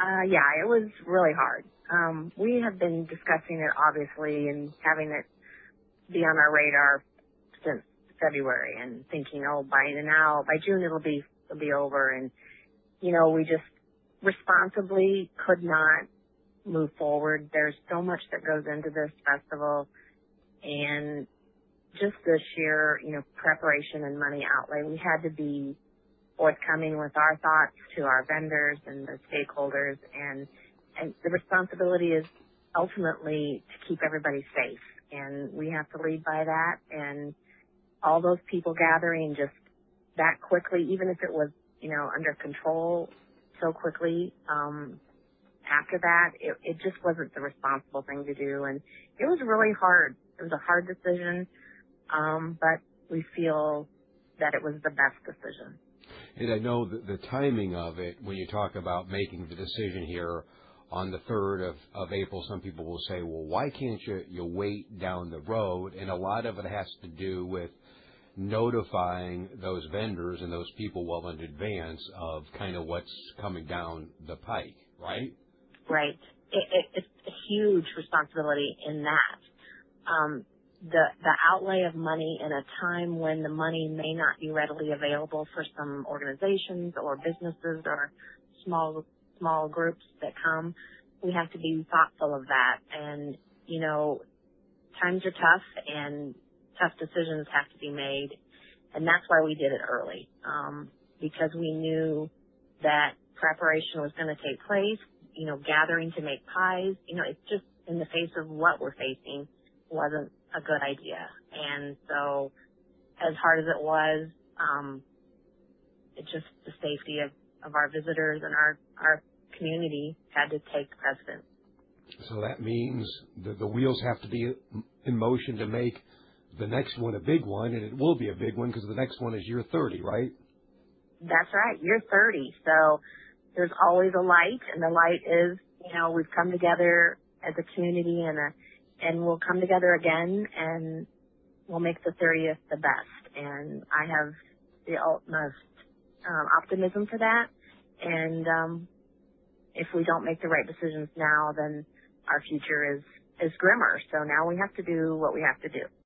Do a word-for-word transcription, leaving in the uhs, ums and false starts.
Uh, yeah, it was really hard. Um, we have been discussing it, obviously, and having it be on our radar since February and thinking, oh, by now, by June, it'll be, it'll be over. And, you know, we just responsibly could not move forward. There's so much that goes into this festival, and just the sheer, you know, preparation and money outlay. We had to be forthcoming with our thoughts to our vendors and the stakeholders, and and the responsibility is ultimately to keep everybody safe, and we have to lead by that. And all those people gathering just that quickly, even if it was, you know, under control so quickly, um, after that, it, it just wasn't the responsible thing to do, and it was really hard. It was a hard decision, um, but we feel that it was the best decision. And I know that the timing of it, when you talk about making the decision here on the third of, of April, some people will say, well, why can't you, you wait down the road? And a lot of it has to do with notifying those vendors and those people well in advance of kind of what's coming down the pike, right? Right. It, it, it's a huge responsibility in that. Um, the the outlay of money in a time when the money may not be readily available for some organizations or businesses or small small groups that come, we have to be thoughtful of that. And, you know, times are tough and tough decisions have to be made. And that's why we did it early, um, because we knew that preparation was going to take place. You know, gathering to make pies, you know, it's just in the face of what we're facing wasn't a good idea. And so as hard as it was, um, it just the safety of, of our visitors and our, our community had to take precedence. So that means that the wheels have to be in motion to make the next one a big one, and it will be a big one because the next one is year thirty, right? That's right, year thirty. So there's always a light, and the light is, you know, we've come together as a community, and a, and we'll come together again, and we'll make the thirtieth the best. And I have the utmost um, optimism for that. And um, if we don't make the right decisions now, then our future is, is grimmer. So now we have to do what we have to do.